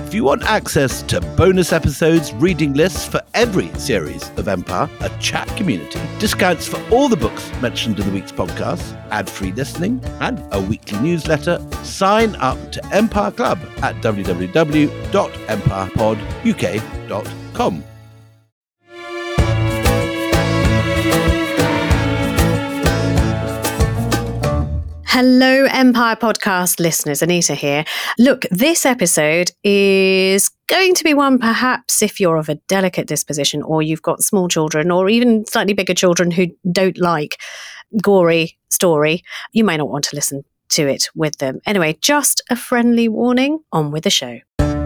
If you want access to bonus episodes, reading lists for every series of Empire, a chat community, discounts for all the books mentioned in the week's podcast, ad-free listening, and a weekly newsletter, sign up to Empire Club at www.empirepoduk.com. Hello, Empire Podcast listeners. Anita here. Look, this episode is going to be one perhaps if you're of a delicate disposition or you've got small children or even slightly bigger children who don't like gory story, you may not want to listen to it with them. Anyway, just a friendly warning, on with the show.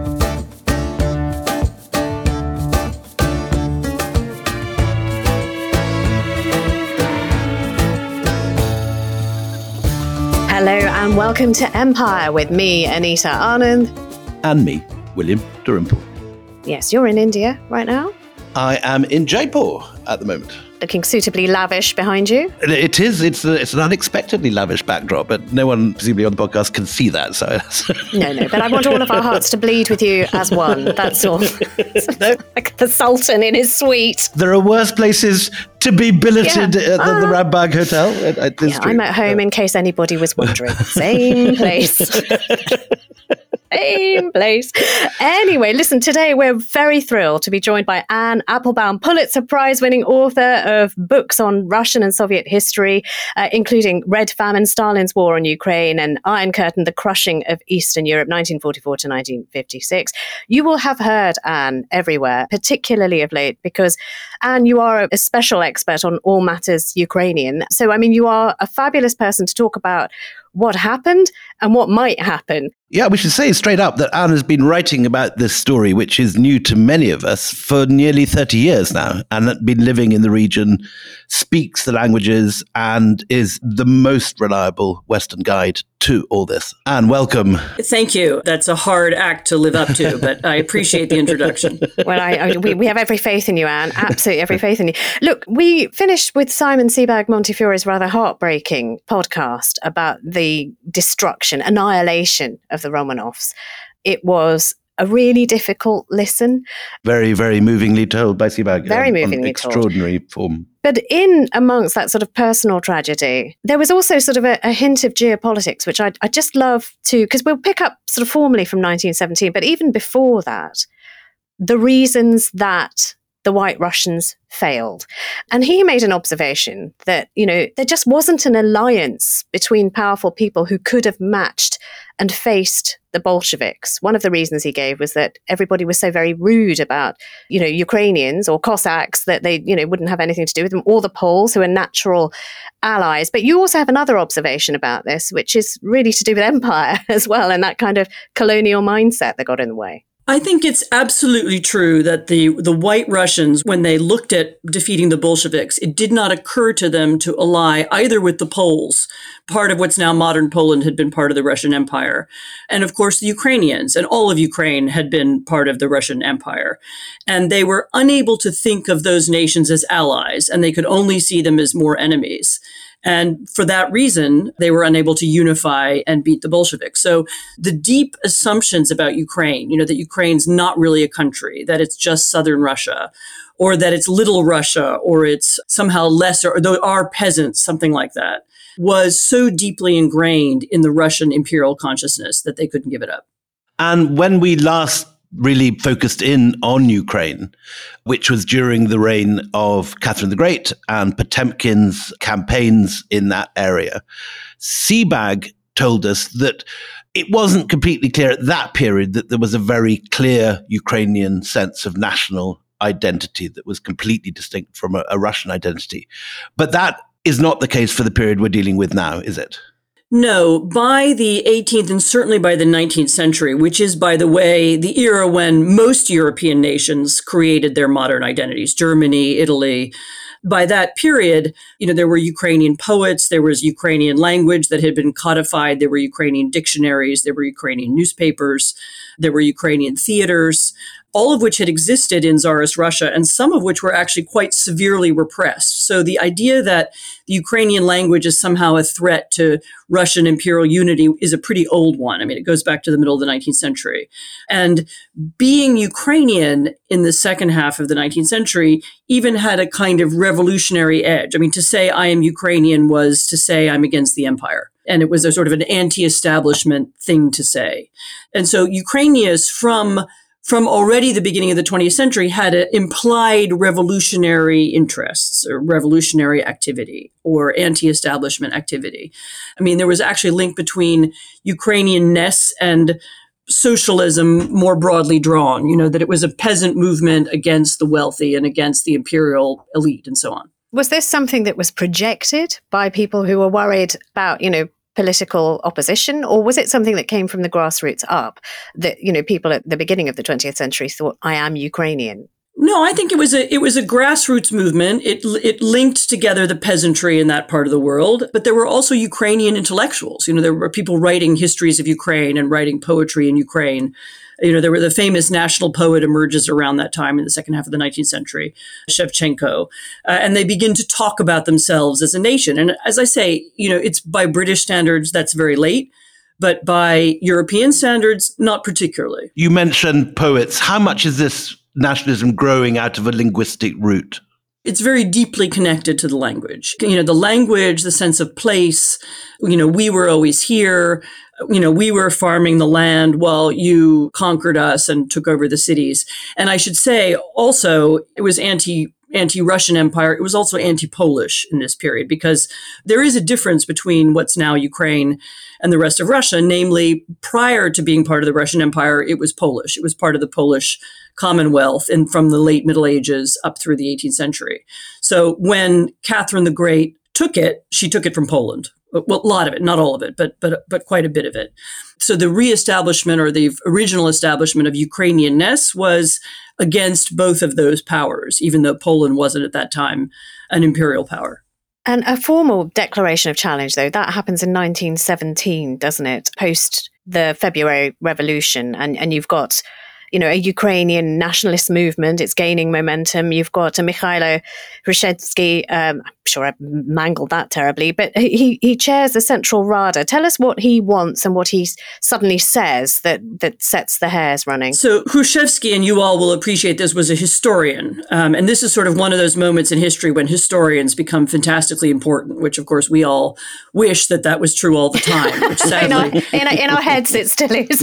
Hello and welcome to Empire with me, Anita Anand. And me, William Dalrymple. Yes, you're in India right now. I am in Jaipur at the moment. Looking suitably lavish behind you. It is. It's an unexpectedly lavish backdrop, but no one presumably on the podcast can see that. So No, but I want all of our hearts to bleed with you as one. That's all. No. Like the Sultan in his suite. There are worse places to be billeted at the Rambagh Hotel. I'm at home in case anybody was wondering. Same place. Same place. Anyway, listen, today we're very thrilled to be joined by Anne Applebaum, Pulitzer Prize-winning author of books on Russian and Soviet history, including Red Famine, Stalin's War on Ukraine, and Iron Curtain, The Crushing of Eastern Europe, 1944 to 1956. You will have heard Anne everywhere, particularly of late, because, Anne, you are a special expert on all matters Ukrainian. So, I mean, you are a fabulous person to talk about what happened and what might happen. Yeah, we should say straight up that Anne has been writing about this story, which is new to many of us, for nearly 30 years now, and been living in the region, speaks the languages, and is the most reliable Western guide to all this. Anne, welcome. Thank you. That's a hard act to live up to, but I appreciate the introduction. Well, we have every faith in you, Anne. Absolutely every faith in you. Look, we finished with Simon Sebag Montefiore's rather heartbreaking podcast about the destruction, annihilation of the Romanovs. It was a really difficult listen. Very, very movingly told by Sebag. Very movingly extraordinary form. But in amongst that sort of personal tragedy, there was also sort of a hint of geopolitics, which I just love to, because we'll pick up sort of formally from 1917, but even before that, the reasons that the White Russians failed. And he made an observation that, there just wasn't an alliance between powerful people who could have matched and faced the Bolsheviks. One of the reasons he gave was that everybody was so very rude about, Ukrainians or Cossacks that they, wouldn't have anything to do with them, or the Poles, who are natural allies. But you also have another observation about this, which is really to do with empire as well, and that kind of colonial mindset that got in the way. I think it's absolutely true that the White Russians, when they looked at defeating the Bolsheviks, it did not occur to them to ally either with the Poles. Part of what's now modern Poland had been part of the Russian Empire. And of course, the Ukrainians and all of Ukraine had been part of the Russian Empire. And they were unable to think of those nations as allies, and they could only see them as more enemies. And for that reason, they were unable to unify and beat the Bolsheviks. So the deep assumptions about Ukraine, that Ukraine's not really a country, that it's just southern Russia, or that it's little Russia, or it's somehow lesser, or there are peasants, something like that, was so deeply ingrained in the Russian imperial consciousness that they couldn't give it up. And when we last really focused in on Ukraine, which was during the reign of Catherine the Great and Potemkin's campaigns in that area, Sebag told us that it wasn't completely clear at that period that there was a very clear Ukrainian sense of national identity that was completely distinct from a Russian identity. But that is not the case for the period we're dealing with now, is it? No, by the 18th and certainly by the 19th century, which is, by the way, the era when most European nations created their modern identities, Germany, Italy. By that period, there were Ukrainian poets, there was Ukrainian language that had been codified, there were Ukrainian dictionaries, there were Ukrainian newspapers, there were Ukrainian theaters. all of which had existed in Tsarist Russia, and some of which were actually quite severely repressed. So the idea that the Ukrainian language is somehow a threat to Russian imperial unity is a pretty old one. I mean, it goes back to the middle of the 19th century. And being Ukrainian in the second half of the 19th century even had a kind of revolutionary edge. I mean, to say I am Ukrainian was to say I'm against the empire. And it was a sort of an anti-establishment thing to say. And so Ukrainians from already the beginning of the 20th century had implied revolutionary interests or revolutionary activity or anti-establishment activity. I mean, there was actually a link between Ukrainian-ness and socialism more broadly drawn, that it was a peasant movement against the wealthy and against the imperial elite and so on. Was this something that was projected by people who were worried about, political opposition, or was it something that came from the grassroots up that, people at the beginning of the 20th century thought, I am Ukrainian? No, I think it was a grassroots movement. It linked together the peasantry in that part of the world, but there were also Ukrainian intellectuals. There were people writing histories of Ukraine and writing poetry in Ukraine. There were the famous national poet emerges around that time in the second half of the 19th century, Shevchenko, and they begin to talk about themselves as a nation. And as I say, it's by British standards, that's very late. But by European standards, not particularly. You mentioned poets. How much is this nationalism growing out of a linguistic root? It's very deeply connected to the language. The language, the sense of place, we were always here. We were farming the land while you conquered us and took over the cities. And I should say also it was anti-Russian empire. It was also anti-Polish in this period because there is a difference between what's now Ukraine and the rest of Russia. Namely, prior to being part of the Russian Empire, it was Polish. It was part of the Polish Commonwealth and from the late Middle Ages up through the 18th century. So when Catherine the Great took it, she took it from Poland. Well, a lot of it, not all of it, but quite a bit of it. So the reestablishment or the original establishment of Ukrainian-ness was against both of those powers, even though Poland wasn't at that time an imperial power. And a formal declaration of challenge, though, that happens in 1917, doesn't it? Post the February Revolution. And you've got, a Ukrainian nationalist movement. It's gaining momentum. You've got Mikhailo Hrushevsky. I'm sure I mangled that terribly, but he chairs the Central Rada. Tell us what he wants and what he suddenly says that sets the hairs running. So Hrushevsky, and you all will appreciate this, was a historian. And this is sort of one of those moments in history when historians become fantastically important, which of course we all wish that was true all the time. Which sadly, in our heads it still is.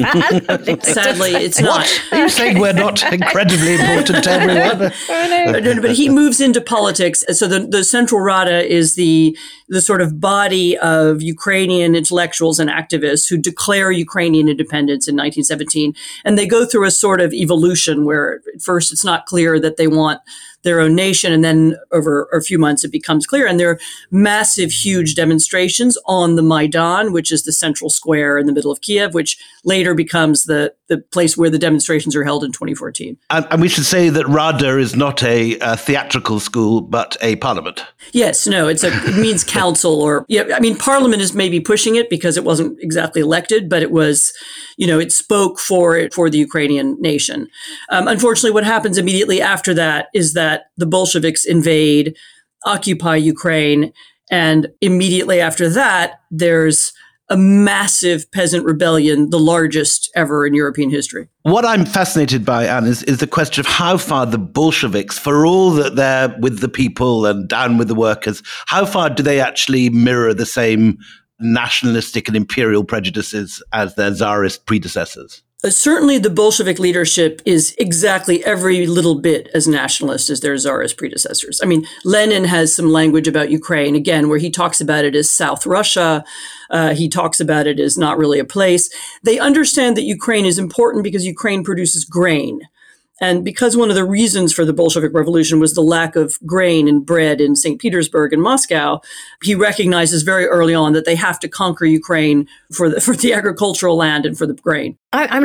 Sadly, it's not. Are you saying we're not incredibly important to everyone? No, but he moves into politics. So the Central Rada is the sort of body of Ukrainian intellectuals and activists who declare Ukrainian independence in 1917. And they go through a sort of evolution where at first it's not clear that they want their own nation. And then over a few months, it becomes clear. And there are massive, huge demonstrations on the Maidan, which is the central square in the middle of Kiev, which later becomes the place where the demonstrations are held in 2014. And we should say that Rada is not a theatrical school, but a parliament. Yes, no, it means council parliament is maybe pushing it because it wasn't exactly elected, but it was, it spoke for the Ukrainian nation. Unfortunately, what happens immediately after that is that the Bolsheviks invade, occupy Ukraine, and immediately after that, there's a massive peasant rebellion, the largest ever in European history. What I'm fascinated by, Anne, is the question of how far the Bolsheviks, for all that they're with the people and down with the workers, how far do they actually mirror the same nationalistic and imperial prejudices as their Tsarist predecessors? Certainly, the Bolshevik leadership is exactly every little bit as nationalist as their Tsarist predecessors. I mean, Lenin has some language about Ukraine, again, where he talks about it as South Russia. He talks about it as not really a place. They understand that Ukraine is important because Ukraine produces grain. And because one of the reasons for the Bolshevik Revolution was the lack of grain and bread in St. Petersburg and Moscow, he recognizes very early on that they have to conquer Ukraine for the agricultural land and for the grain. I'm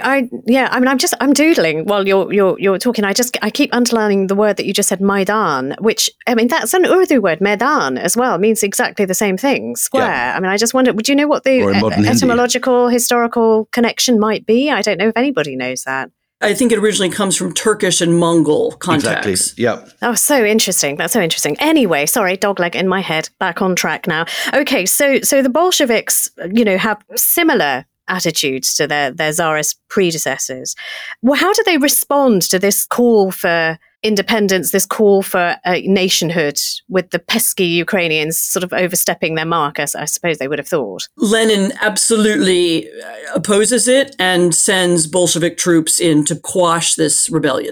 doodling while you're talking. I keep underlining the word that you just said, Maidan, which, that's an Urdu word, Maidan, as well. It means exactly the same thing, square. Yeah. I just wonder, would you know what the etymological, historical connection might be? I don't know if anybody knows that. I think it originally comes from Turkish and Mongol contacts. Exactly. Yeah. Oh, so interesting. That's so interesting. Anyway, sorry, dogleg in my head. Back on track now. Okay, so the Bolsheviks, have similar attitudes to their Tsarist predecessors. Well, how do they respond to this call for independence, this call for nationhood, with the pesky Ukrainians sort of overstepping their mark, as I suppose they would have thought? Lenin absolutely opposes it and sends Bolshevik troops in to quash this rebellion.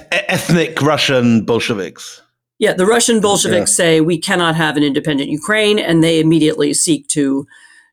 Ethnic Russian Bolsheviks. Yeah, the Russian Bolsheviks say we cannot have an independent Ukraine, and they immediately seek to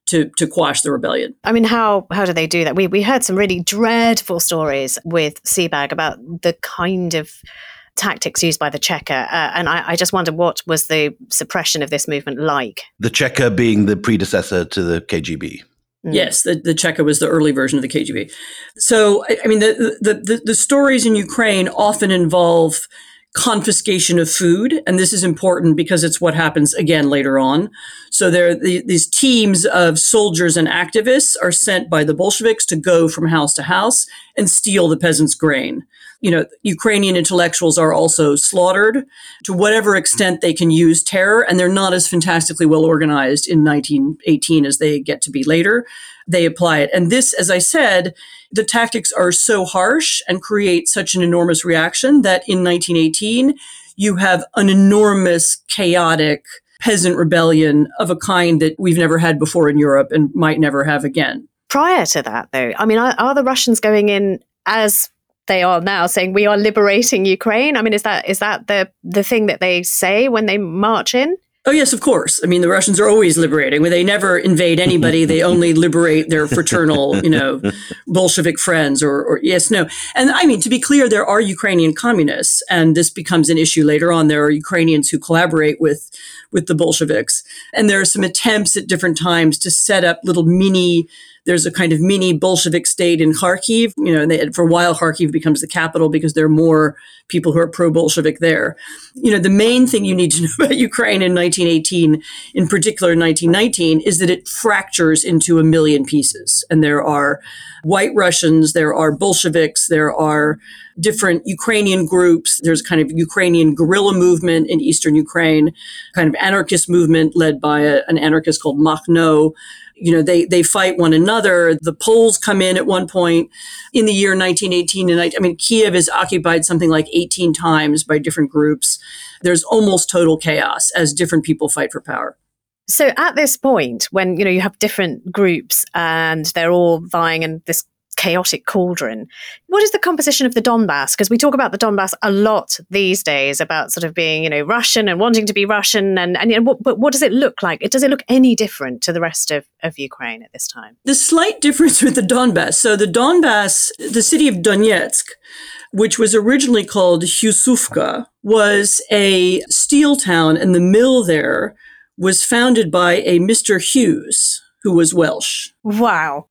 quash the rebellion. I mean, how do they do that? We heard some really dreadful stories with Sebag about the kind of tactics used by the Cheka. And I just wonder, what was the suppression of this movement like? The Cheka being the predecessor to the KGB. Yes, the Cheka was the early version of the KGB. So, I mean, the stories in Ukraine often involve confiscation of food. And this is important because it's what happens again later on. So these teams of soldiers and activists are sent by the Bolsheviks to go from house to house and steal the peasants' grain. Ukrainian intellectuals are also slaughtered to whatever extent they can use terror, and they're not as fantastically well organized in 1918 as they get to be later. They apply it. And this, as I said, the tactics are so harsh and create such an enormous reaction that in 1918, you have an enormous, chaotic peasant rebellion of a kind that we've never had before in Europe and might never have again. Prior to that, though, I mean, are the Russians going in as they are now, saying we are liberating Ukraine? I mean, is that the thing that they say when they march in? Oh, yes, of course. I mean, the Russians are always liberating. They never invade anybody. They only liberate their fraternal, Bolshevik friends or yes, no. And I mean, to be clear, there are Ukrainian communists, and this becomes an issue later on. There are Ukrainians who collaborate with the Bolsheviks. And there are some attempts at different times to set up there's a kind of mini Bolshevik state in Kharkiv. And for a while, Kharkiv becomes the capital because there are more people who are pro-Bolshevik there. The main thing you need to know about Ukraine in 1918, in particular in 1919, is that it fractures into a million pieces. And there are White Russians, there are Bolsheviks, there are different Ukrainian groups. There's kind of Ukrainian guerrilla movement in eastern Ukraine, kind of anarchist movement led by an anarchist called Makhno. They fight one another. The Poles come in at one point in the year 1918. And Kiev is occupied something like 18 times by different groups. There's almost total chaos as different people fight for power. So at this point, when, you have different groups and they're all vying in this chaotic cauldron, what is the composition of the Donbass? Because we talk about the Donbass a lot these days, about sort of being, Russian and wanting to be Russian. But what does it look like? Does it look any different to the rest of Ukraine at this time? The slight difference with the Donbass. So the Donbass, the city of Donetsk, which was originally called Husuvka, was a steel town, and the mill there was founded by a Mr. Hughes, who was Welsh. Wow.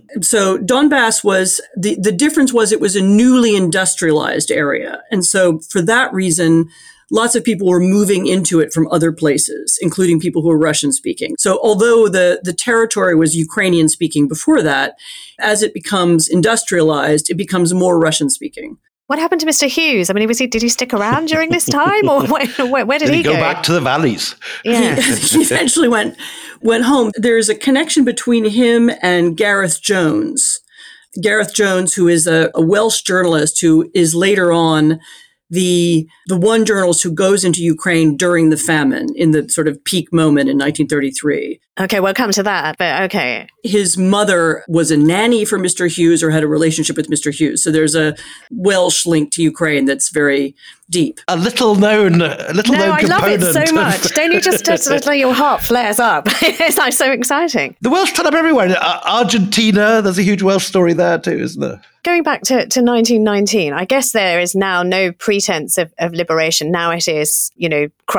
So Donbass was, the difference was it was a newly industrialized area. And so for that reason, lots of people were moving into it from other places, including people who were Russian speaking. So although the territory was Ukrainian speaking before that, as it becomes industrialized, it becomes more Russian speaking. What happened to Mr. Hughes? I mean, did he stick around during this time, or where did he go? Go back to the valleys? Yeah. He eventually went home. There's a connection between him and Gareth Jones. Gareth Jones, who is a Welsh journalist who is later on the one journalist who goes into Ukraine during the famine in the sort of peak moment in 1933. Okay, we'll come to that, but okay. His mother was a nanny for Mr. Hughes or had a relationship with Mr. Hughes. So there's a Welsh link to Ukraine that's very deep. A little known component. I love it so much. Don't you just let your heart flares up? It's like so exciting. The Welsh turn up everywhere. Argentina, there's a huge Welsh story there too, isn't there? Going back to 1919, I guess there is now no pretense of liberation. Now it is, crushing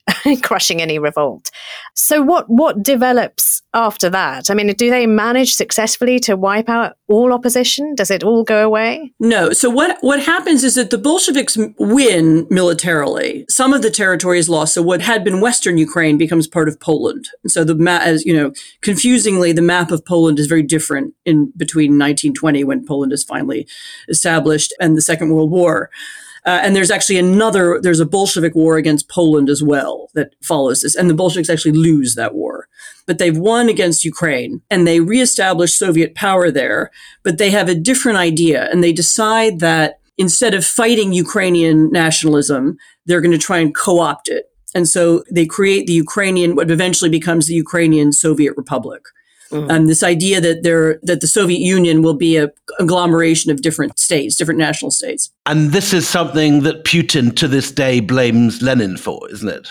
crushing any revolt. So what develops after that? I mean, do they manage successfully to wipe out all opposition? Does it all go away? No. So what happens is that the Bolsheviks win militarily. Some of the territory is lost. So what had been Western Ukraine becomes part of Poland. And so as you know, confusingly, the map of Poland is very different in between 1920, when Poland is finally established, and the Second World War. And there's actually there's a Bolshevik war against Poland as well that follows this. And the Bolsheviks actually lose that war. But they've won against Ukraine, and they reestablish Soviet power there. But they have a different idea, and they decide that instead of fighting Ukrainian nationalism, they're going to try and co-opt it. And so they create what eventually becomes the Ukrainian Soviet Republic. This idea that the Soviet Union will be a agglomeration of different states, different national states. And this is something that Putin to this day blames Lenin for, isn't it?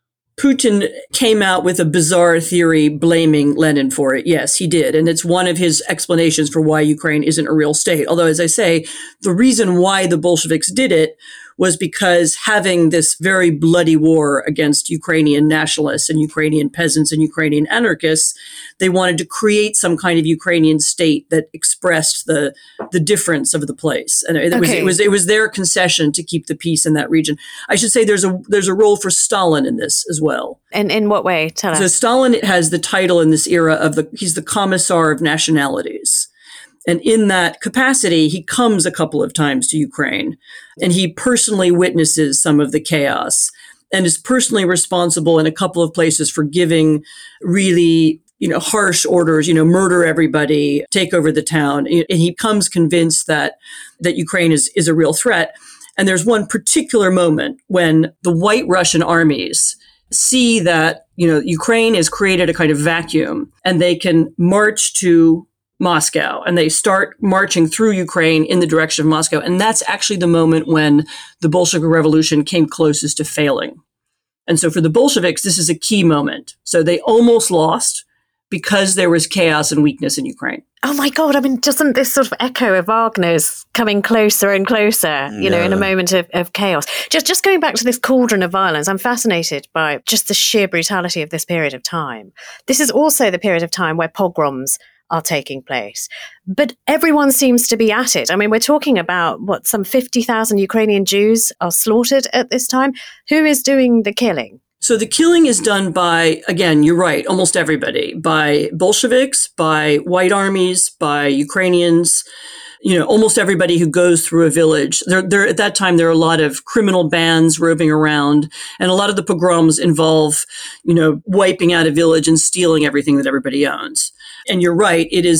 Putin came out with a bizarre theory blaming Lenin for it. Yes, he did. And it's one of his explanations for why Ukraine isn't a real state. Although, as I say, the reason why the Bolsheviks did it was because having this very bloody war against Ukrainian nationalists and Ukrainian peasants and Ukrainian anarchists, they wanted to create some kind of Ukrainian state that expressed the difference of the place. And it was their concession to keep the peace in that region. I should say there's a role for Stalin in this as well. And in what way? Tell us. So Stalin has the title in this era he's the Commissar of Nationalities. And in that capacity, he comes a couple of times to Ukraine, and he personally witnesses some of the chaos and is personally responsible in a couple of places for giving really, harsh orders, murder everybody, take over the town. And he comes convinced that Ukraine is a real threat. And there's one particular moment when the White Russian armies see that, Ukraine has created a kind of vacuum, and they can march to Moscow, and they start marching through Ukraine in the direction of Moscow. And that's actually the moment when the Bolshevik Revolution came closest to failing. And so for the Bolsheviks, this is a key moment. So they almost lost because there was chaos and weakness in Ukraine. Oh my God. I mean, doesn't this sort of echo of Wagner's coming closer and closer, in a moment of chaos? Just going back to this cauldron of violence, I'm fascinated by just the sheer brutality of this period of time. This is also the period of time where pogroms are taking place. But everyone seems to be at it. I mean, we're talking about, some 50,000 Ukrainian Jews are slaughtered at this time. Who is doing the killing? So the killing is done by, again, you're right, almost everybody, by Bolsheviks, by white armies, by Ukrainians, almost everybody who goes through a village. There at that time, there are a lot of criminal bands roving around, and a lot of the pogroms involve, wiping out a village and stealing everything that everybody owns. And you're right, it's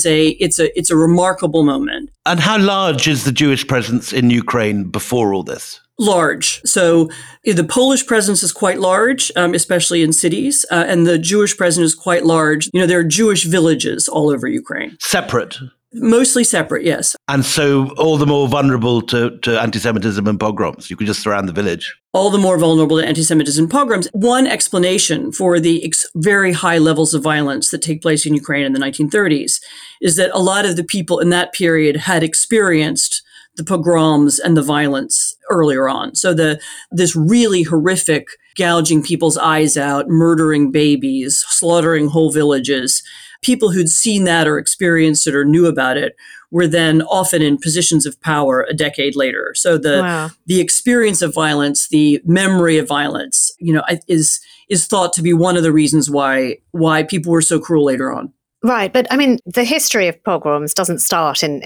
a remarkable moment. And how large is the Jewish presence in Ukraine before all this? Large. So the Polish presence is quite large, especially in cities, and the Jewish presence is quite large. There are Jewish villages all over Ukraine. Separate? Mostly separate, yes. And so all the more vulnerable to anti-Semitism and pogroms. You could just surround the village. All the more vulnerable to anti-Semitism and pogroms. One explanation for the very high levels of violence that take place in Ukraine in the 1930s is that a lot of the people in that period had experienced the pogroms and the violence earlier on. So this really horrific gouging people's eyes out, murdering babies, slaughtering whole villages. People who'd seen that or experienced it or knew about it were then often in positions of power a decade later. So the experience of violence, the memory of violence, is thought to be one of the reasons why people were so cruel later on. Right. But I mean, the history of pogroms doesn't start in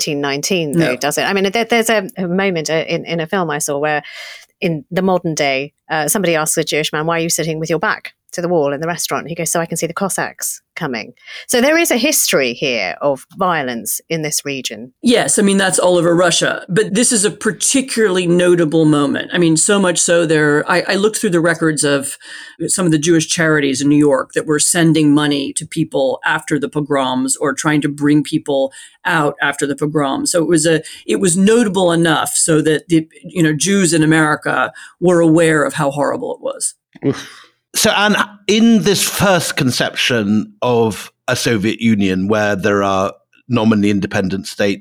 1919, though, does it? I mean, there's a moment in a film I saw where in the modern day, somebody asks a Jewish man, why are you sitting with your back to the wall in the restaurant? He goes, so I can see the Cossacks coming. So there is a history here of violence in this region. Yes, I mean, that's all over Russia. But this is a particularly notable moment. I mean, so much so I looked through the records of some of the Jewish charities in New York that were sending money to people after the pogroms or trying to bring people out after the pogroms. So it was notable enough so that the Jews in America were aware of how horrible it was. Oof. So, Anne, in this first conception of a Soviet Union where there are nominally independent states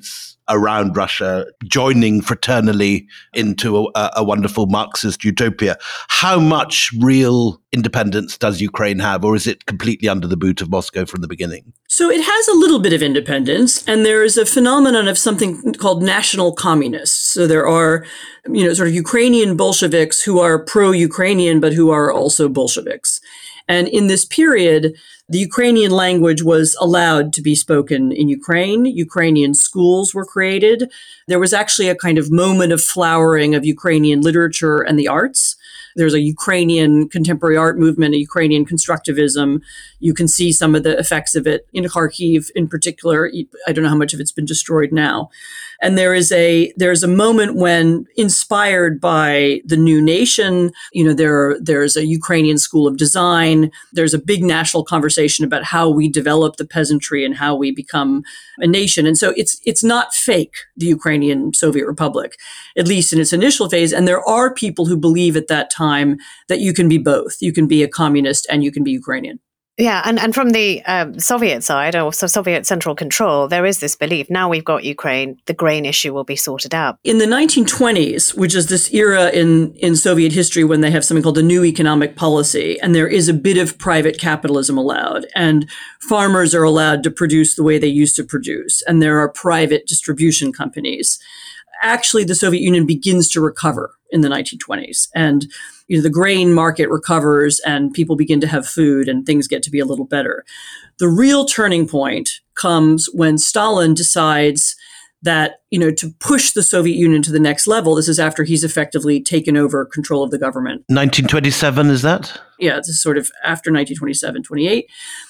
around Russia, joining fraternally into a wonderful Marxist utopia. How much real independence does Ukraine have, or is it completely under the boot of Moscow from the beginning? So it has a little bit of independence, and there is a phenomenon of something called national communists. So there are, sort of Ukrainian Bolsheviks who are pro-Ukrainian, but who are also Bolsheviks. And in this period, the Ukrainian language was allowed to be spoken in Ukraine. Ukrainian schools were created. There was actually a kind of moment of flowering of Ukrainian literature and the arts. There's a Ukrainian contemporary art movement, a Ukrainian constructivism. You can see some of the effects of it in Kharkiv in particular. I don't know how much of it's been destroyed now. And there's a moment when, inspired by the new nation, there's a Ukrainian school of design. There's a big national conversation about how we develop the peasantry and how we become a nation. And so it's not fake, the Ukrainian Soviet Republic, at least in its initial phase. And there are people who believe at that time that you can be both. You can be a communist and you can be Ukrainian. Yeah, and from the Soviet side, or Soviet central control, there is this belief, now we've got Ukraine, the grain issue will be sorted out. In the 1920s, which is this era in Soviet history when they have something called the new economic policy, and there is a bit of private capitalism allowed, and farmers are allowed to produce the way they used to produce, and there are private distribution companies. Actually, the Soviet Union begins to recover in the 1920s, and the grain market recovers and people begin to have food and things get to be a little better. The real turning point comes when Stalin decides that, to push the Soviet Union to the next level. This is after he's effectively taken over control of the government. 1927, is that? Yeah, this is sort of after 1927, 28.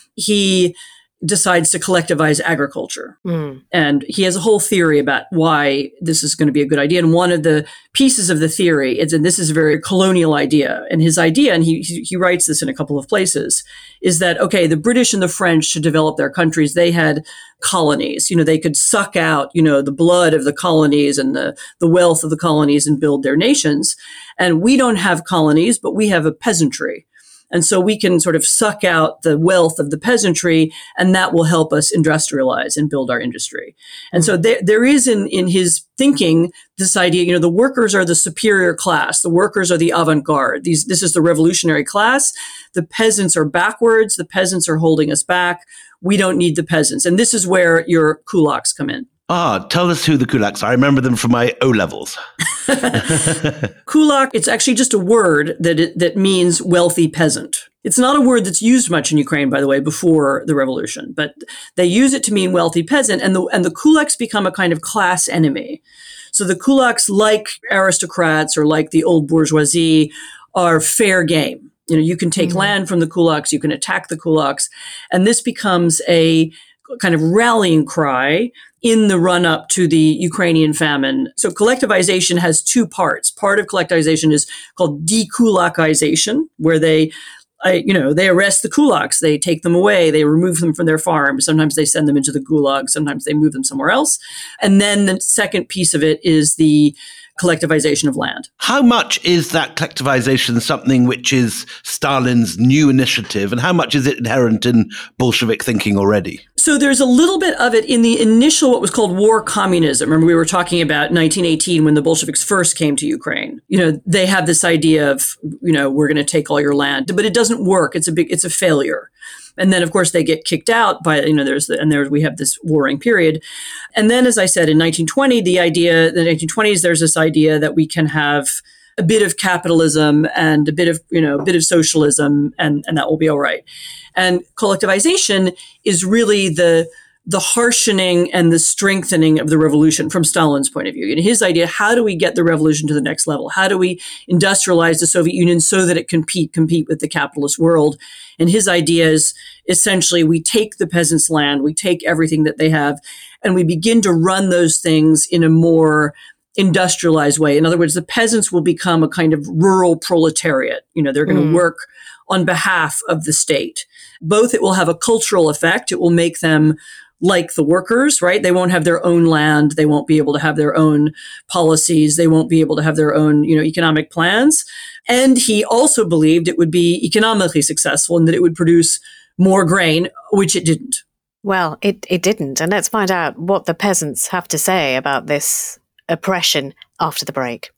He decides to collectivize agriculture. And he has a whole theory about why this is going to be a good idea. And one of the pieces of the theory is, and this is a very colonial idea, and his idea, and he writes this in a couple of places, is that, okay, the British and the French, to develop their countries, they had colonies. They could suck out, the blood of the colonies and the wealth of the colonies and build their nations. And we don't have colonies, but we have a peasantry. And so we can sort of suck out the wealth of the peasantry, and that will help us industrialize and build our industry. And so there is in his thinking this idea, the workers are the superior class. The workers are the avant-garde. This is the revolutionary class. The peasants are backwards. The peasants are holding us back. We don't need the peasants. And this is where your kulaks come in. Tell us who the kulaks are. I remember them from my O-levels. Kulak, it's actually just a word that means wealthy peasant. It's not a word that's used much in Ukraine, by the way, before the revolution, but they use it to mean wealthy peasant, and the kulaks become a kind of class enemy. So the kulaks, like aristocrats or like the old bourgeoisie, are fair game. You can take land from the kulaks, you can attack the kulaks, and this becomes a kind of rallying cry in the run-up to the Ukrainian famine. So collectivization has two parts. Part of collectivization is called dekulakization, where they arrest the kulaks, they take them away, they remove them from their farms. Sometimes they send them into the gulag, sometimes they move them somewhere else. And then the second piece of it is the collectivization of land. How much is that collectivization something which is Stalin's new initiative, and how much is it inherent in Bolshevik thinking already? So there's a little bit of it in the initial, what was called war communism. Remember, we were talking about 1918 when the Bolsheviks first came to Ukraine. They have this idea of, we're going to take all your land, but it doesn't work. It's a failure. And then, of course, they get kicked out by, we have this warring period. And then, as I said, in 1920, the 1920s, there's this idea that we can have a bit of capitalism and a bit of socialism, and that will be all right. And collectivization is really the harshening and the strengthening of the revolution from Stalin's point of view. His idea, how do we get the revolution to the next level? How do we industrialize the Soviet Union so that it can compete with the capitalist world? And his idea is essentially we take the peasants' land, we take everything that they have, and we begin to run those things in a more industrialized way. In other words, the peasants will become a kind of rural proletariat. They're going to work on behalf of the state. Both, it will have a cultural effect. It will make them like the workers, right? They won't have their own land. They won't be able to have their own policies. They won't be able to have their own, economic plans. And he also believed it would be economically successful and that it would produce more grain, which it didn't. Well, it didn't. And let's find out what the peasants have to say about this oppression after the break.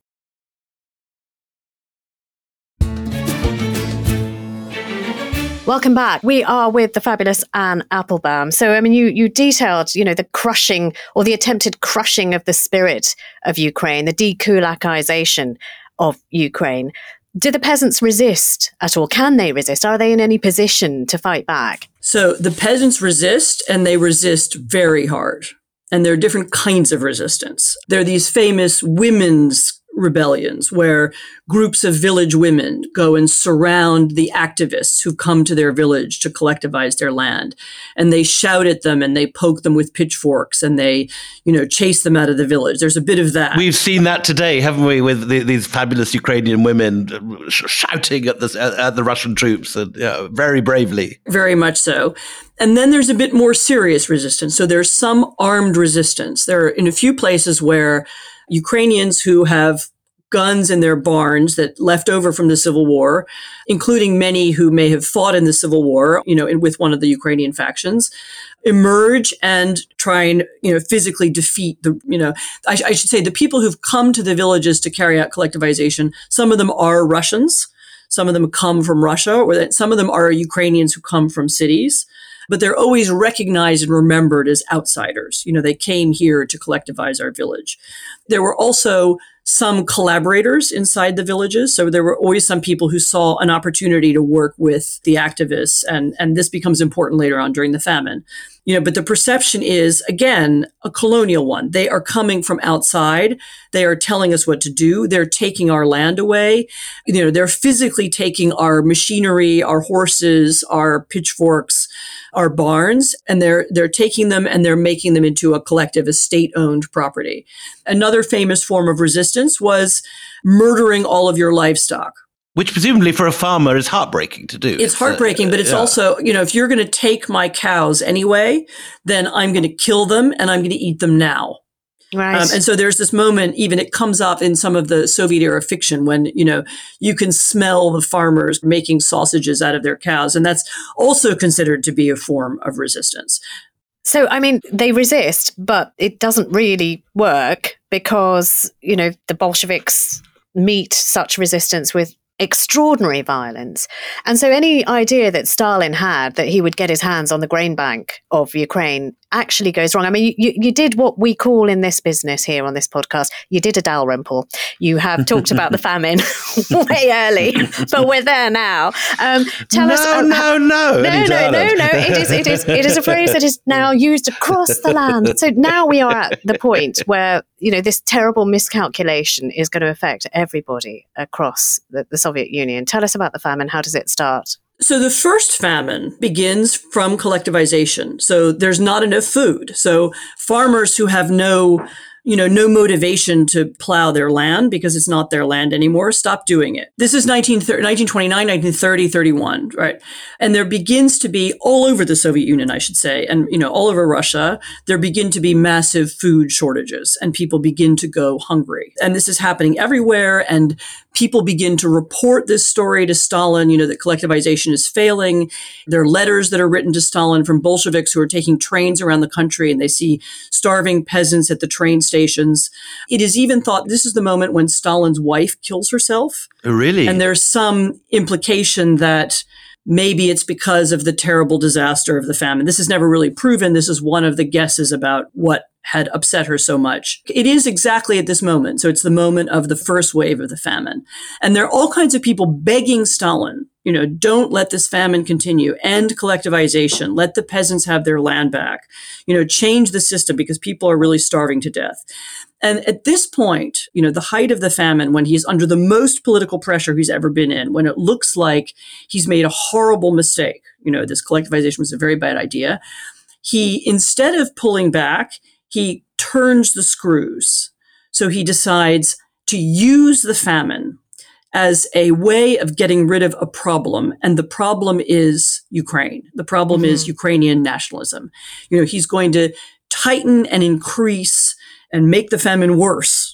Welcome back. We are with the fabulous Anne Applebaum. So, I mean, you detailed, the crushing or the attempted crushing of the spirit of Ukraine, the dekulakization of Ukraine. Do the peasants resist at all? Can they resist? Are they in any position to fight back? So the peasants resist, and they resist very hard. And there are different kinds of resistance. There are these famous women's rebellions where groups of village women go and surround the activists who come to their village to collectivize their land. And they shout at them and they poke them with pitchforks and they, chase them out of the village. There's a bit of that. We've seen that today, haven't we, with these fabulous Ukrainian women shouting at the Russian troops, and, very bravely. Very much so. And then there's a bit more serious resistance. So there's some armed resistance. There are in a few places where Ukrainians who have guns in their barns that left over from the Civil War, including many who may have fought in the Civil War, with one of the Ukrainian factions, emerge and try and, physically defeat I should say the people who've come to the villages to carry out collectivization. Some of them are Russians. Some of them come from Russia, or some of them are Ukrainians who come from cities. But they're always recognized and remembered as outsiders. They came here to collectivize our village. There were also some collaborators inside the villages. So there were always some people who saw an opportunity to work with the activists. And this becomes important later on during the famine. But the perception is, again, a colonial one. They are coming from outside. They are telling us what to do. They're taking our land away. They're physically taking our machinery, our horses, our pitchforks, our barns, and they're taking them and they're making them into a collective, a state-owned property. Another famous form of resistance was murdering all of your livestock. Which presumably for a farmer is heartbreaking to do. It's heartbreaking, but it's also, if you're going to take my cows anyway, then I'm going to kill them and I'm going to eat them now. Right. And so there's this moment, even it comes up in some of the Soviet era fiction when, you can smell the farmers making sausages out of their cows. And that's also considered to be a form of resistance. So, I mean, they resist, but it doesn't really work because, the Bolsheviks meet such resistance with extraordinary violence. And so any idea that Stalin had that he would get his hands on the grain bank of Ukraine actually goes wrong. I mean, you did what we call in this business here on this podcast, you did a Dalrymple. You have talked about the famine way early, but we're there now. Tell us. No. It is a phrase that is now used across the land. So now we are at the point where, this terrible miscalculation is going to affect everybody across the Soviet Union. Tell us about the famine. How does it start? So the first famine begins from collectivization. So there's not enough food. So farmers who have no motivation to plow their land because it's not their land anymore, stop doing it. This is 1929, 1930, 31, right? And there begins to be all over the Soviet Union, I should say, and, all over Russia, there begin to be massive food shortages and people begin to go hungry. And this is happening everywhere. And people begin to report this story to Stalin, that collectivization is failing. There are letters that are written to Stalin from Bolsheviks who are taking trains around the country and they see starving peasants at the train stations. It is even thought this is the moment when Stalin's wife kills herself. Oh, really? And there's some implication that maybe it's because of the terrible disaster of the famine. This is never really proven. This is one of the guesses about what had upset her so much. It is exactly at this moment. So it's the moment of the first wave of the famine. And there are all kinds of people begging Stalin, don't let this famine continue, end collectivization, let the peasants have their land back, change the system because people are really starving to death. And at this point, the height of the famine, when he's under the most political pressure he's ever been in, when it looks like he's made a horrible mistake, this collectivization was a very bad idea, he, instead of pulling back, he turns the screws. So he decides to use the famine as a way of getting rid of a problem. And the problem is Ukraine. The problem is Ukrainian nationalism. He's going to tighten and increase and make the famine worse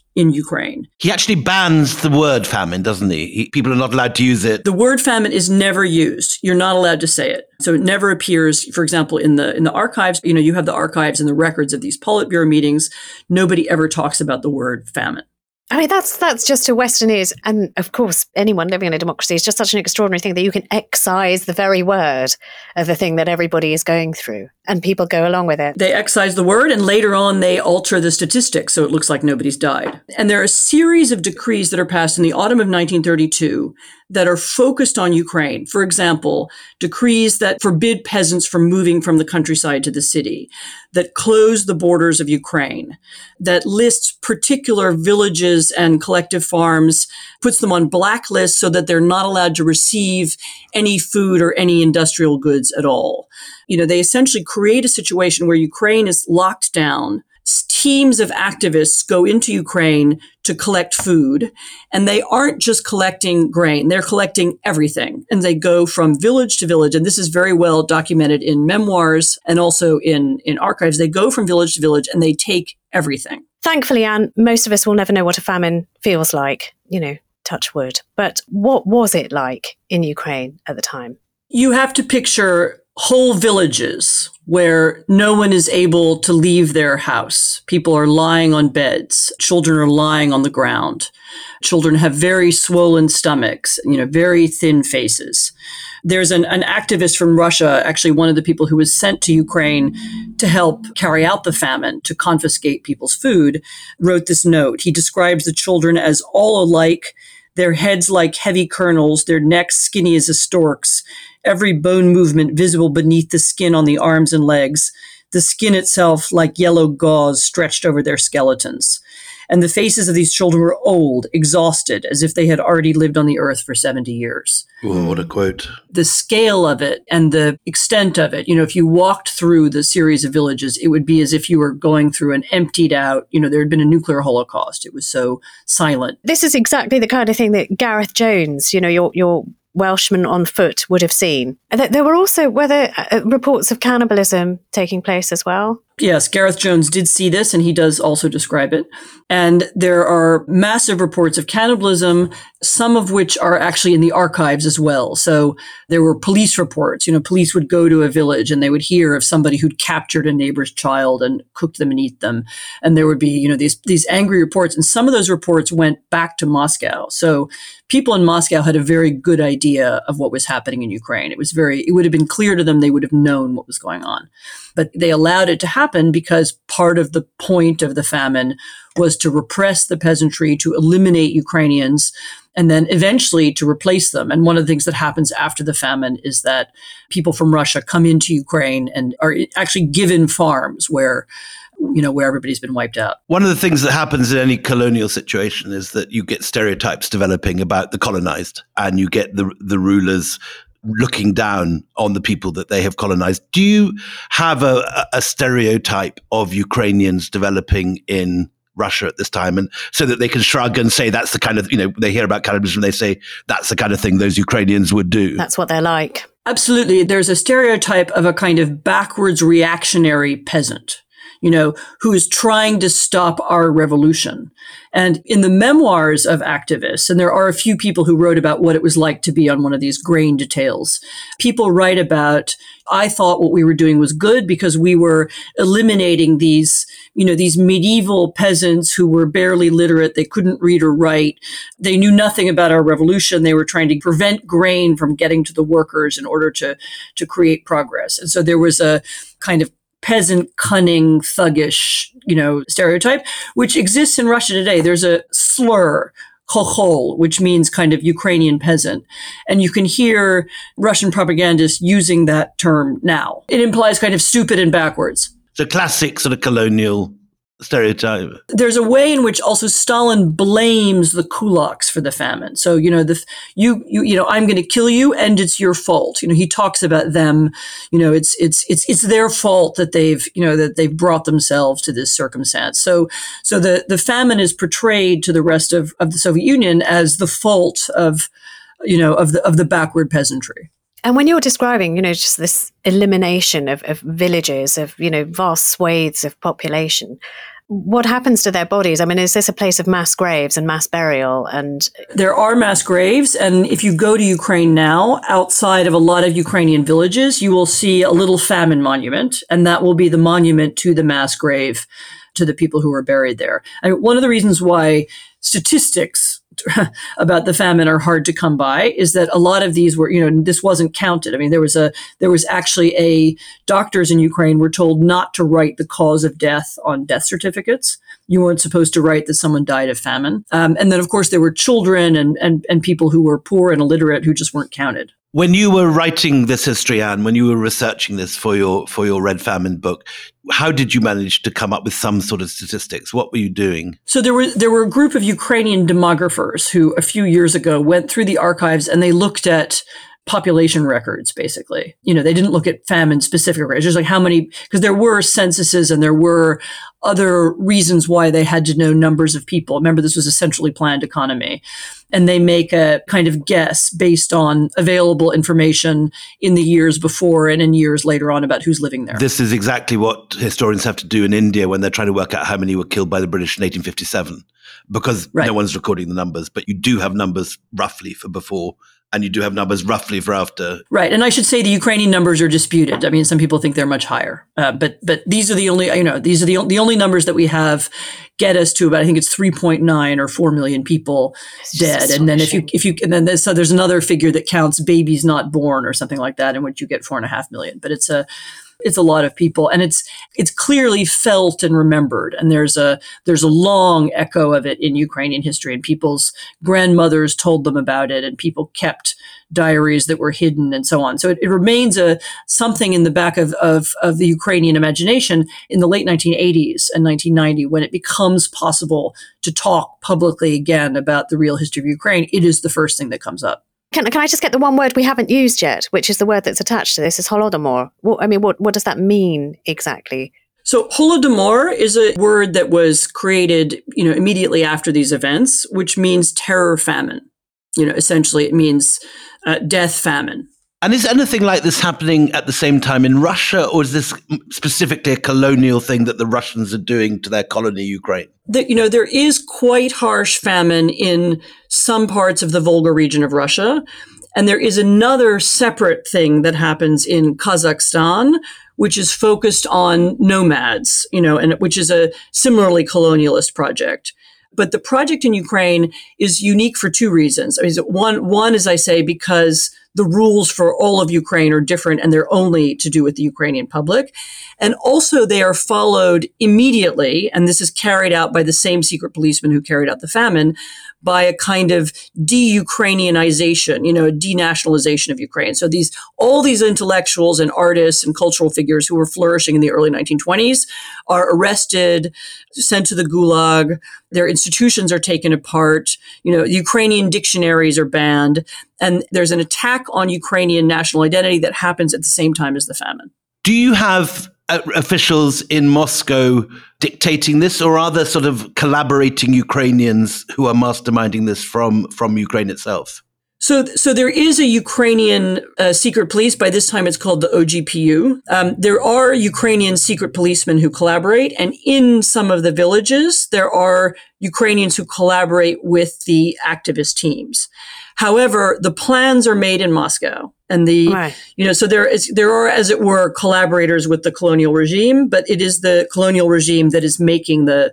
in Ukraine. He actually bans the word famine, doesn't he? People are not allowed to use it. The word famine is never used. You're not allowed to say it. So it never appears, for example, in the archives. You have the archives and the records of these Politburo meetings. Nobody ever talks about the word famine. I mean, that's just to Western ears. And of course, anyone living in a democracy is just such an extraordinary thing that you can excise the very word of the thing that everybody is going through and people go along with it. They excise the word and later on they alter the statistics so it looks like nobody's died. And there are a series of decrees that are passed in the autumn of 1932 that are focused on Ukraine. For example, decrees that forbid peasants from moving from the countryside to the city, that close the borders of Ukraine, that lists particular villages and collective farms, puts them on blacklists so that they're not allowed to receive any food or any industrial goods at all. They essentially create a situation where Ukraine is locked down. Teams of activists go into Ukraine to collect food, and they aren't just collecting grain, they're collecting everything. And they go from village to village, and this is very well documented in memoirs and also in archives. They go from village to village and they take everything. Thankfully, Anne, most of us will never know what a famine feels like, touch wood. But what was it like in Ukraine at the time? You have to picture whole villages where no one is able to leave their house. People are lying on beds. Children are lying on the ground. Children have very swollen stomachs, very thin faces. There's an activist from Russia, actually one of the people who was sent to Ukraine to help carry out the famine, to confiscate people's food, wrote this note. He describes the children as all alike, their heads like heavy kernels, their necks skinny as a stork's, every bone movement visible beneath the skin on the arms and legs, the skin itself like yellow gauze stretched over their skeletons. And the faces of these children were old, exhausted, as if they had already lived on the earth for 70 years. Oh, what a quote. The scale of it and the extent of it, if you walked through the series of villages, it would be as if you were going through an emptied out, there had been a nuclear holocaust. It was so silent. This is exactly the kind of thing that Gareth Jones, your Welshman on foot would have seen. There were also reports of cannibalism taking place as well. Yes, Gareth Jones did see this, and he does also describe it. And there are massive reports of cannibalism, some of which are actually in the archives as well. So there were police reports. Police would go to a village and they would hear of somebody who'd captured a neighbor's child and cooked them and eat them. And there would be, these angry reports. And some of those reports went back to Moscow. So people in Moscow had a very good idea of what was happening in Ukraine. It would have been clear to them. They would have known what was going on. But they allowed it to happen because part of the point of the famine was to repress the peasantry, to eliminate Ukrainians, and then eventually to replace them. And one of the things that happens after the famine is that people from Russia come into Ukraine and are actually given farms where everybody's been wiped out. One of the things that happens in any colonial situation is that you get stereotypes developing about the colonized, and you get the rulers looking down on the people that they have colonized. Do you have a stereotype of Ukrainians developing in Russia at this time, and so that they can shrug and say that's the kind of, they hear about cannibalism, they say that's the kind of thing those Ukrainians would do? That's what they're like. Absolutely. There's a stereotype of a kind of backwards reactionary peasant, who is trying to stop our revolution. And in the memoirs of activists, and there are a few people who wrote about what it was like to be on one of these grain details, people write about, I thought what we were doing was good because we were eliminating these medieval peasants who were barely literate. They couldn't read or write. They knew nothing about our revolution. They were trying to prevent grain from getting to the workers in order to create progress. And so there was a kind of peasant, cunning, thuggish, stereotype, which exists in Russia today. There's a slur, khokhol, which means kind of Ukrainian peasant. And you can hear Russian propagandists using that term now. It implies kind of stupid and backwards. It's a classic sort of colonial stereotype. There's a way in which also Stalin blames the kulaks for the famine. So, I'm going to kill you and it's your fault. He talks about them, it's their fault that they've brought themselves to this circumstance. So the famine is portrayed to the rest of the Soviet Union as the fault of the backward peasantry. And when you're describing, just this elimination of villages, of, vast swathes of population, what happens to their bodies? I mean, is this a place of mass graves and mass burial? And there are mass graves. And if you go to Ukraine now, outside of a lot of Ukrainian villages, you will see a little famine monument. And that will be the monument to the mass grave to the people who were buried there. And one of the reasons why statistics about the famine are hard to come by is that a lot of these were, this wasn't counted. I mean, there was actually doctors in Ukraine were told not to write the cause of death on death certificates. You weren't supposed to write that someone died of famine. And then, of course, there were children and people who were poor and illiterate who just weren't counted. When you were writing this history, Anne, when you were researching this for your Red Famine book, how did you manage to come up with some sort of statistics? What were you doing? So there were a group of Ukrainian demographers who a few years ago went through the archives and they looked at population records, basically. They didn't look at famine specific records, just like how many, because there were censuses and there were other reasons why they had to know numbers of people. Remember, this was a centrally planned economy. And they make a kind of guess based on available information in the years before and in years later on about who's living there. This is exactly what historians have to do in India when they're trying to work out how many were killed by the British in 1857, because no one's recording the numbers, but you do have numbers roughly for before. And you do have numbers roughly for after. Right. And I should say the Ukrainian numbers are disputed. I mean, some people think they're much higher. But these are the only, the only numbers that we have get us to about, I think it's 3.9 or 4 million people dead. And then so there's another figure that counts babies not born or something like that, in which you get 4.5 million. But it's a lot of people, and it's clearly felt and remembered. And there's a long echo of it in Ukrainian history, and people's grandmothers told them about it, and people kept diaries that were hidden and so on. So it remains something in the back of the Ukrainian imagination in the late 1980s and 1990, when it becomes possible to talk publicly again about the real history of Ukraine. It is the first thing that comes up. Can I just get the one word we haven't used yet, which is the word that's attached to this, is Holodomor? What does that mean exactly? So Holodomor is a word that was created, immediately after these events, which means terror famine. Essentially it means death famine. And is anything like this happening at the same time in Russia, or is this specifically a colonial thing that the Russians are doing to their colony, Ukraine? There is quite harsh famine in some parts of the Volga region of Russia. And there is another separate thing that happens in Kazakhstan, which is focused on nomads, and which is a similarly colonialist project. But the project in Ukraine is unique for two reasons. I mean, one, as I say, because the rules for all of Ukraine are different and they're only to do with the Ukrainian public. And also they are followed immediately, and this is carried out by the same secret policeman who carried out the famine, by a kind of de-Ukrainianization, a denationalization of Ukraine. So all these intellectuals and artists and cultural figures who were flourishing in the early 1920s are arrested, sent to the Gulag. Their institutions are taken apart. Ukrainian dictionaries are banned. And there's an attack on Ukrainian national identity that happens at the same time as the famine. Do you have officials in Moscow dictating this, or are there sort of collaborating Ukrainians who are masterminding this from Ukraine itself? So there is a Ukrainian secret police. By this time, it's called the OGPU. There are Ukrainian secret policemen who collaborate, and in some of the villages, there are Ukrainians who collaborate with the activist teams. However, the plans are made in Moscow, and so there are, as it were, collaborators with the colonial regime, but it is the colonial regime that is making that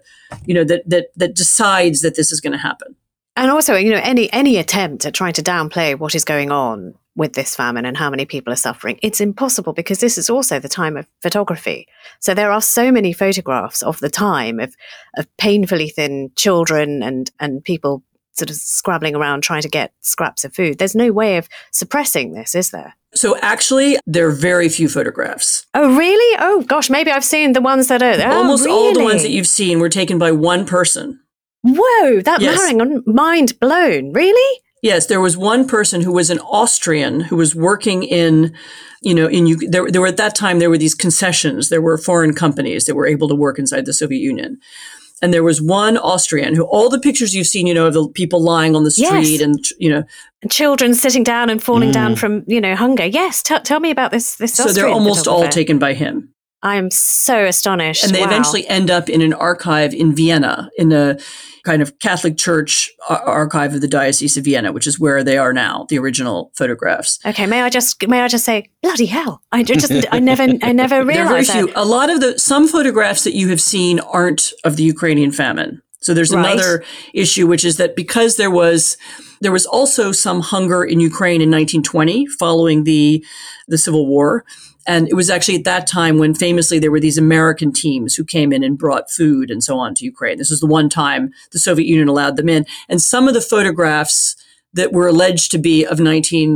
decides that this is going to happen. And also, any attempt at trying to downplay what is going on with this famine and how many people are suffering, it's impossible, because this is also the time of photography. So there are so many photographs of the time of painfully thin children and people sort of scrabbling around trying to get scraps of food. There's no way of suppressing this, is there? So actually, there are very few photographs. Oh, really? Oh, gosh, maybe I've seen the ones that are... Almost all the ones that you've seen were taken by one person. Whoa, hang on, mind blown. Really? Yes, there was one person who was an Austrian who was working there were at that time, there were these concessions. There were foreign companies that were able to work inside the Soviet Union. And there was one Austrian who, all the pictures you've seen, of the people lying on the street and children sitting down and falling down from, hunger. Yes. Tell me about this So Austrian they're almost all photographer. taken by him. I'm so astonished. And they Wow. eventually end up in an archive in Vienna, in a kind of Catholic Church archive of the Diocese of Vienna, which is where they are now, the original photographs. Okay, may I just say, bloody hell! I never There are very realized few. that. A lot of some photographs that you have seen aren't of the Ukrainian famine. So there's Right. another issue, which is that because there was also some hunger in Ukraine in 1920 following the Civil War. And it was actually at that time when famously there were these American teams who came in and brought food and so on to Ukraine. This was the one time the Soviet Union allowed them in. And some of the photographs that were alleged to be of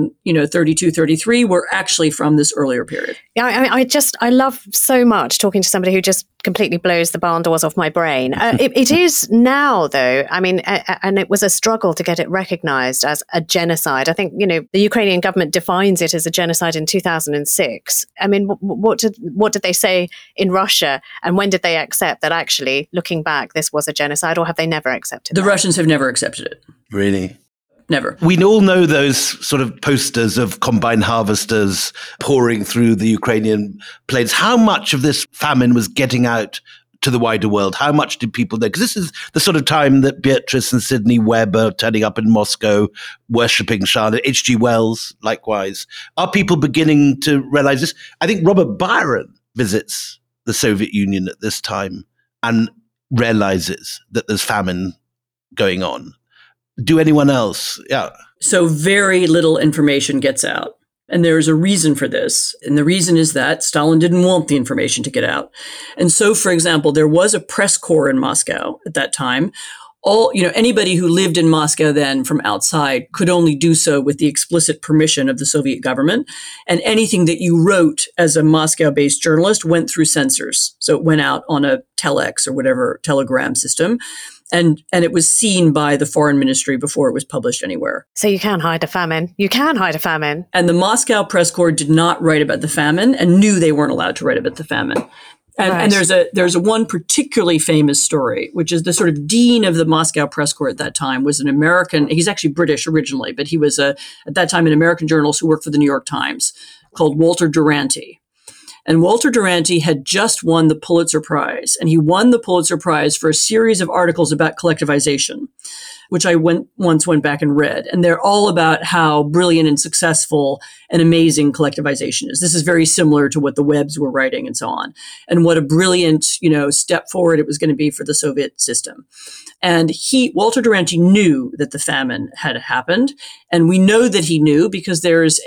1932, 33 were actually from this earlier period. Yeah, I love so much talking to somebody who just completely blows the barn doors off my brain. It is now, though. I mean, and it was a struggle to get it recognized as a genocide. I think, the Ukrainian government defines it as a genocide in 2006. I mean, what did they say in Russia? And when did they accept that actually, looking back, this was a genocide, or have they never accepted The that? Russians have never accepted it. Really? Never. We all know those sort of posters of combine harvesters pouring through the Ukrainian plains. How much of this famine was getting out to the wider world? How much did people know? Because this is the sort of time that Beatrice and Sidney Webb are turning up in Moscow, worshipping Charlotte. H.G. Wells, likewise. Are people beginning to realize this? I think Robert Byron visits the Soviet Union at this time and realizes that there's famine going on. Do anyone else? Yeah. So very little information gets out. And there's a reason for this. And the reason is that Stalin didn't want the information to get out. And so, for example, there was a press corps in Moscow at that time. Anybody who lived in Moscow then from outside could only do so with the explicit permission of the Soviet government. And anything that you wrote as a Moscow-based journalist went through censors. So it went out on a telex or whatever telegram system. And it was seen by the foreign ministry before it was published anywhere. So you can hide a famine. You can hide a famine. And the Moscow press corps did not write about the famine and knew they weren't allowed to write about the famine. And, Right. and there's a one particularly famous story, which is the sort of dean of the Moscow press corps at that time was an American. He's actually British originally, but he was at that time an American journalist who worked for the New York Times called Walter Duranty. And Walter Duranty had just won the Pulitzer Prize, and he won the Pulitzer Prize for a series of articles about collectivization, which I once went back and read. And they're all about how brilliant and successful and amazing collectivization is. This is very similar to what the Webbs were writing and so on, and what a brilliant, step forward it was going to be for the Soviet system. And Walter Duranty knew that the famine had happened. And we know that he knew because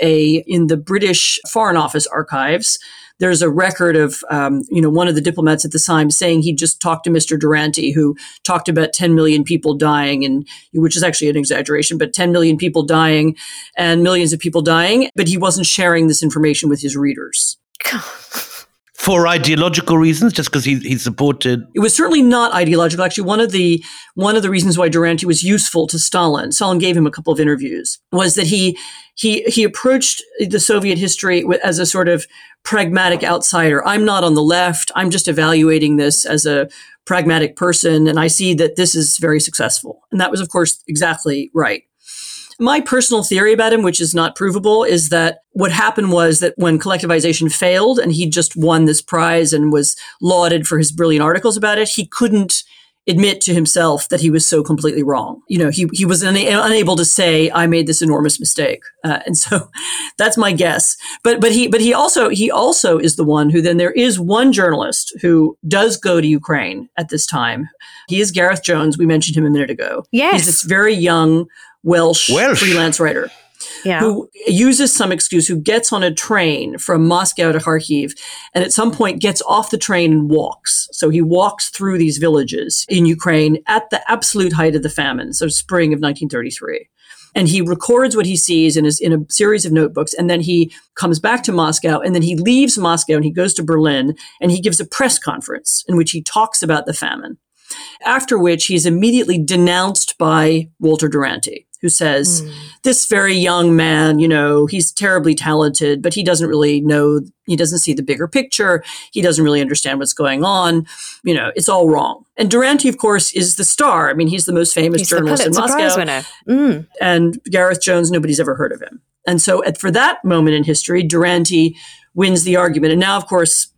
in the British Foreign Office archives, there's a record of, one of the diplomats at the time saying he just talked to Mr. Duranty, who talked about 10 million people dying, and which is actually an exaggeration, but 10 million people dying and millions of people dying. But he wasn't sharing this information with his readers. For ideological reasons, just because he supported. It was certainly not ideological. Actually, one of the reasons why Duranty was useful to Stalin gave him a couple of interviews, was that he approached the Soviet history as a sort of pragmatic outsider. I'm not on the left. I'm just evaluating this as a pragmatic person, and I see that this is very successful. And that was, of course, exactly right. My personal theory about him, which is not provable, is that what happened was that when collectivization failed and he just won this prize and was lauded for his brilliant articles about it, he couldn't admit to himself that he was so completely wrong. He was unable to say, I made this enormous mistake. And so that's my guess. But he also is the one who then there is one journalist who does go to Ukraine at this time. He is Gareth Jones. We mentioned him a minute ago. Yes. He's this very young Welsh freelance writer. Yeah. Who uses some excuse, who gets on a train from Moscow to Kharkiv, and at some point gets off the train and walks. So he walks through these villages in Ukraine at the absolute height of the famine, so spring of 1933. And he records what he sees in a series of notebooks, and then he comes back to Moscow, and then he leaves Moscow and he goes to Berlin, and he gives a press conference in which he talks about the famine. After which he's immediately denounced by Walter Duranty, who says, this very young man, he's terribly talented, but he doesn't really know, he doesn't see the bigger picture. He doesn't really understand what's going on. It's all wrong. And Duranty, of course, is the star. I mean, he's the most famous journalist in Moscow. Prize winner. And Gareth Jones, nobody's ever heard of him. And so for that moment in history, Duranty wins the argument. And now, of course,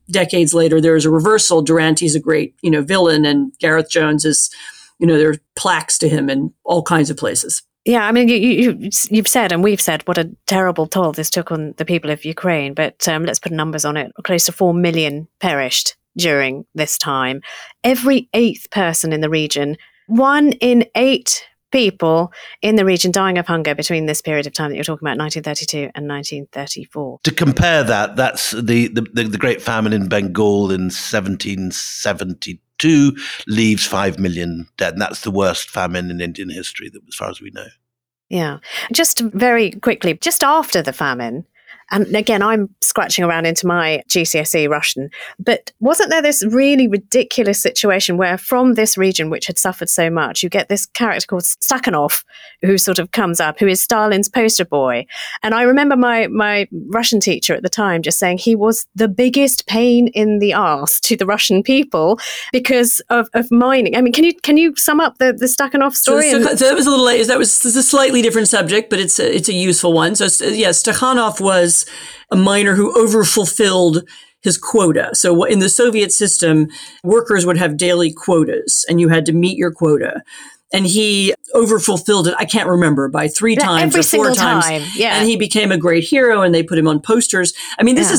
decades later, there is a reversal. Duranty's a great, villain, and Gareth Jones is, there are plaques to him in all kinds of places. Yeah, I mean, you've said, and we've said, what a terrible toll this took on the people of Ukraine. But let's put numbers on it. Close to 4 million perished during this time. Every 8th person in the region, 1 in 8 people in the region dying of hunger between this period of time that you're talking about, 1932 and 1934. To compare that, that's the Great Famine in Bengal in 1772 leaves 5 million dead. And that's the worst famine in Indian history, as far as we know. Yeah. Just very quickly, just after the famine, and again, I'm scratching around into my GCSE Russian, but wasn't there this really ridiculous situation where from this region, which had suffered so much, you get this character called Stakhanov, who sort of comes up, who is Stalin's poster boy. And I remember my Russian teacher at the time just saying he was the biggest pain in the arse to the Russian people because of mining. I mean, can you sum up the Stakhanov story? So that was a little late. That was a slightly different subject, but it's a useful one. So yeah, Stakhanov was a miner who overfulfilled his quota. So in the Soviet system, workers would have daily quotas and you had to meet your quota. And he overfulfilled it, I can't remember, by 3 times or 4 times. Yeah. And he became a great hero and they put him on posters. I mean, this is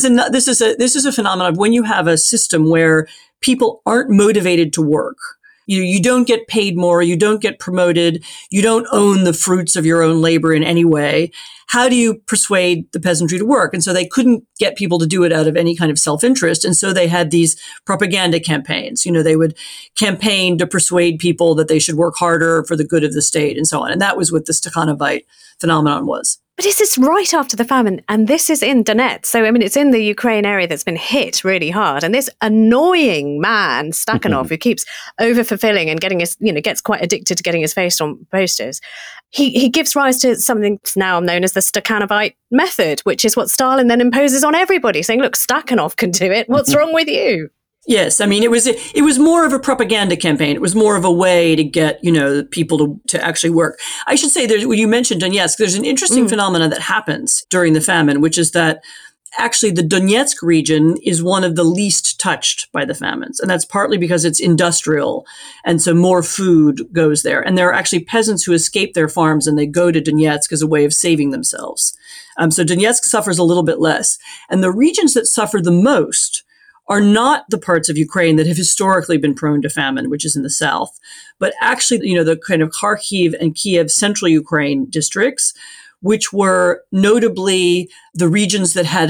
a phenomenon of when you have a system where people aren't motivated to work. You don't get paid more, you don't get promoted, you don't own the fruits of your own labor in any way. How do you persuade the peasantry to work? And so they couldn't get people to do it out of any kind of self-interest. And so they had these propaganda campaigns. They would campaign to persuade people that they should work harder for the good of the state and so on. And that was what the Stakhanovite phenomenon was. But this is right after the famine, and this is in Donetsk. So, I mean, it's in the Ukraine area that's been hit really hard. And this annoying man, Stakhanov, who keeps overfulfilling and gets quite addicted to getting his face on posters, he gives rise to something that's now known as the Stakhanovite method, which is what Stalin then imposes on everybody, saying, look, Stakhanov can do it. What's wrong with you? Yes, I mean, it was more of a propaganda campaign. It was more of a way to get, people to actually work. I should say when you mentioned Donetsk, there's an interesting phenomenon that happens during the famine, which is that actually the Donetsk region is one of the least touched by the famines. And that's partly because it's industrial. And so more food goes there. And there are actually peasants who escape their farms and they go to Donetsk as a way of saving themselves. So Donetsk suffers a little bit less. And the regions that suffer the most are not the parts of Ukraine that have historically been prone to famine, which is in the south, but actually, the kind of Kharkiv and Kiev central Ukraine districts, which were notably the regions that had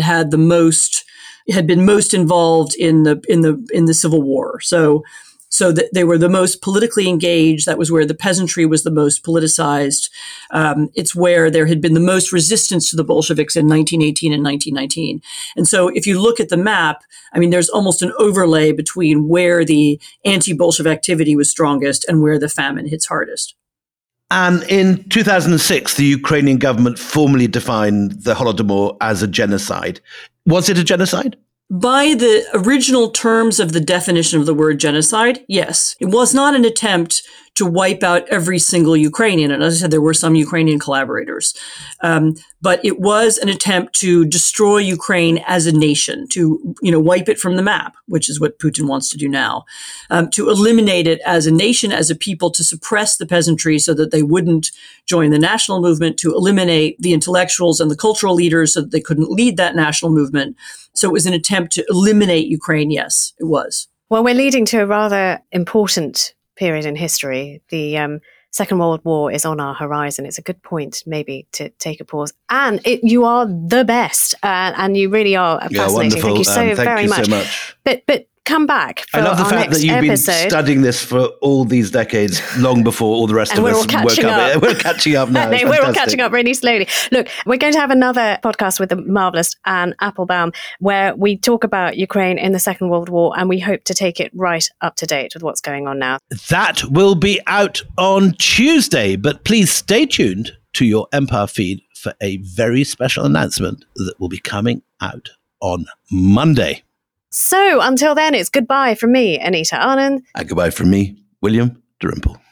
been most involved in the civil war. So that they were the most politically engaged. That was where the peasantry was the most politicized. It's where there had been the most resistance to the Bolsheviks in 1918 and 1919. And so if you look at the map, I mean, there's almost an overlay between where the anti-Bolshevik activity was strongest and where the famine hits hardest. And in 2006, the Ukrainian government formally defined the Holodomor as a genocide. Was it a genocide? By the original terms of the definition of the word genocide, yes. It was not an attempt to wipe out every single Ukrainian. And as I said, there were some Ukrainian collaborators. But it was an attempt to destroy Ukraine as a nation, to wipe it from the map, which is what Putin wants to do now, to eliminate it as a nation, as a people, to suppress the peasantry so that they wouldn't join the national movement, to eliminate the intellectuals and the cultural leaders so that they couldn't lead that national movement. So it was an attempt to eliminate Ukraine. Yes, it was. Well, we're leading to a rather important period in history. The Second World War is on our horizon. It's a good point maybe to take a pause. And you are the best, and you really are fascinating. Wonderful. Thank you so very much. So much. But come back for I love the our fact next that you've episode. been studying this for all these decades, long before all the rest And of we're us all catching woke up. up. We're catching up now. No, we're all catching up really slowly. Look, we're going to have another podcast with the marvellous Anne Applebaum where we talk about Ukraine in the Second World War, and we hope to take it right up to date with what's going on now. That will be out on Tuesday, but please stay tuned to your Empire feed for a very special announcement that will be coming out on Monday. So until then, it's goodbye from me, Anita Anand. And goodbye from me, William Dalrymple.